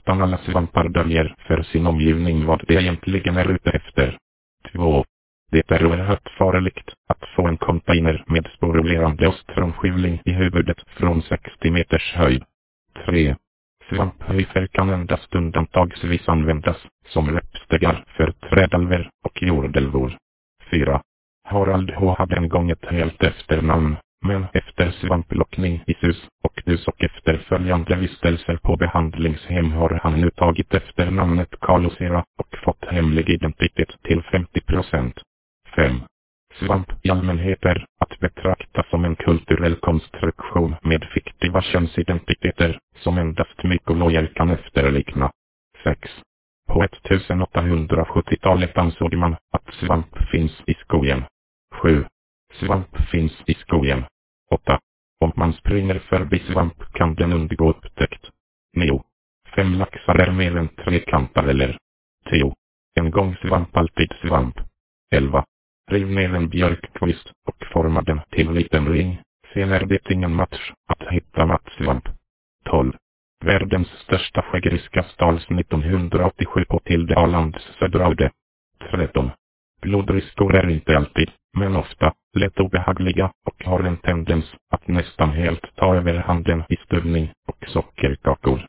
nästan alla svampar döljer för sin omgivning vad det egentligen är ute efter. 2. Det är oerhört farligt att få en container med sporulerande ostronskivling i huvudet från 60 meters höjd. 3. Svamphöjfer kan endast undantagsvis användas som repstegar för trädalver och jordälvor. 4. Harald H. hade en gång ett helt efternamn, men efter svamplockning i sus och dus och efterföljande vistelser på behandlingshem har han nu tagit efternamnet Kalosera och fått hemlig identitet till 50%. 5. Svamp i allmänhet är att betrakta som en kulturell konstruktion med fiktiva könsidentiteter som endast mykologer kan efterlikna. 6. På 1870-talet ansåg man att svamp finns i skogen. 7. Svamp finns i skogen. 8. Om man springer förbi svamp kan den undgå upptäckt. 9. 5 laxar är mer än trekantareller. 10. En gång svamp alltid svamp. 11. Riv ner en björkkvist och forma den till liten ring. Sen är det ingen match att hitta mattsvamp. 12. Världens största skäggriska stals 1987 på Tilde Alands söderaude. 13. Blodriskor är inte alltid, men ofta, lätt obehagliga och har en tendens att nästan helt ta över handen i stuvning och sockerkakor.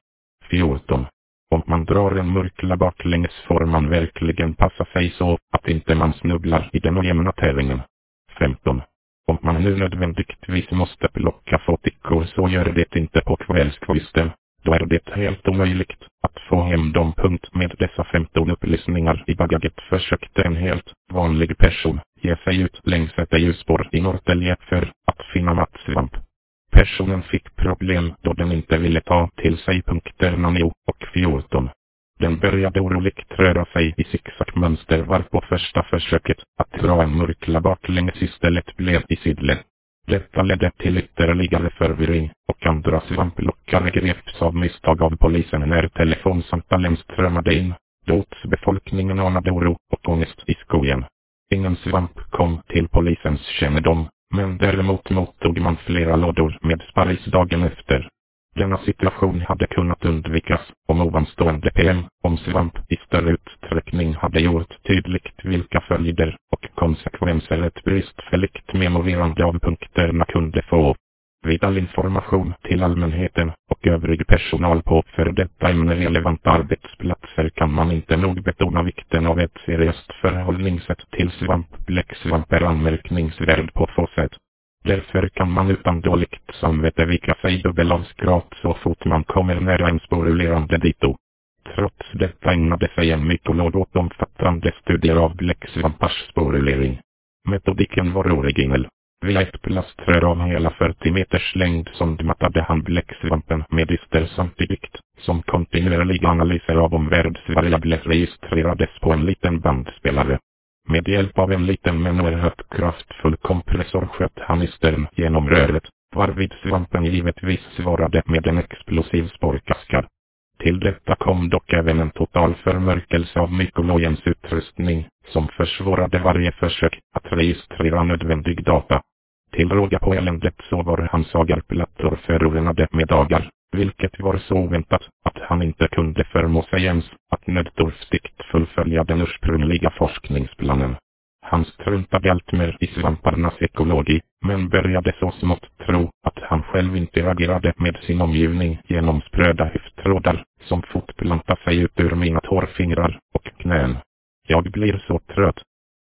14. Om man drar en murkla baklänges får man verkligen passa sig så att inte man snubblar i den ojämna tävlingen. 15. Om man nu nödvändigtvis måste plocka fåtickor så gör det inte på kvällskvisten. Då är det helt omöjligt att få hem dem. Med dessa 15 upplysningar i bagaget försökte en helt vanlig person ge sig ut längs ett ljusspår i Norrtälje för att finna mattsvamp. Personen fick problem då den inte ville ta till sig punkterna 9 och 14. Den började oroligt röra sig i zigzagmönster varpå första försöket att dra en murkla baklänges istället blev i sidled. Detta ledde till ytterligare förvirring och andra svamplockare greps av misstag av polisen när telefonsamtalen strömmade in. Befolkningen anade oro och ångest i skogen. Ingen svamp kom till polisens kännedom, men däremot mottog man flera lådor med sparris dagen efter. Denna situation hade kunnat undvikas om ovanstående PM om svamp i större utsträckning hade gjort tydligt vilka följder och konsekvenser ett bristfälligt memoverande av punkterna kunde få. Vid all information till allmänheten och övrig personal på för detta ämne relevanta arbetsplatser kan man inte nog betona vikten av ett seriöst förhållningssätt till svamp. Bläcksvamp är anmärkningsvärd på få sätt. Därför kan man utan dåligt samvete vika sig dubbelavskrat så fort man kommer nära en sporulerande dito. Trots detta ägnade sig en mykolog åt omfattande studier av bläcksvampars sporulering. Metodiken var originell. Via ett plaströr av hela 40 meters längd sondmatade han bläcksvampen med ister samtidigt som kontinuerliga analyser av omvärldsvariabler registrerades på en liten bandspelare. Med hjälp av en liten men oerhört kraftfull kompressor sköt han istern genom röret, varvid svampen givetvis svarade med en explosiv spårkaskad. Till detta kom dock även en total förmörkelse av mykologens utrustning, som försvårade varje försök att registrera nödvändig data. Till råga på eländet så var hans agarplattor förorenade med agar, vilket var så oväntat att han inte kunde förmå sig ens att nödtorftigt fullfölja den ursprungliga forskningsplanen. Han struntade alltmer i svamparnas ekologi, men började så smått tro att han själv interagerade med sin omgivning genom spröda hyftrådar som fortplantade sig ut ur mina tårfingrar och knän. Jag blir så trött,